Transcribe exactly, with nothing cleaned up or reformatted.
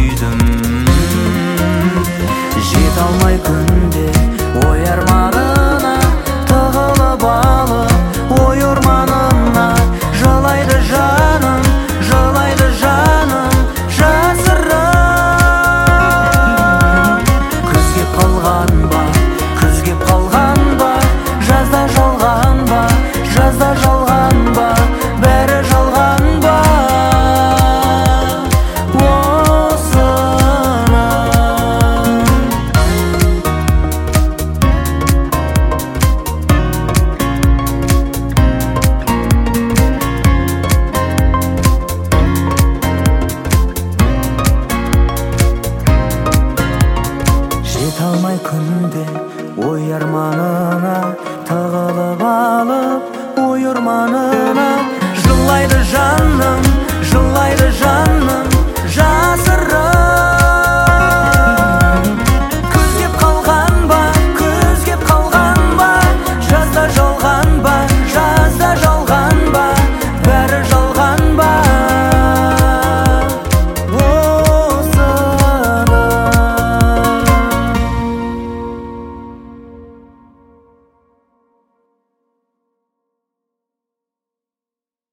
күйдім. Жете алмай күнде ой арманына, тығылып алып ой орманына. Жылайды жаным, жылайды жаным жасырын. Күз кеп қалған ба, күз кеп қалған ба, жазда жалған ба, жазда жалған ба, бәрі жалған ба жете алмай күнде ой арманына, тығылып алып ой орманына.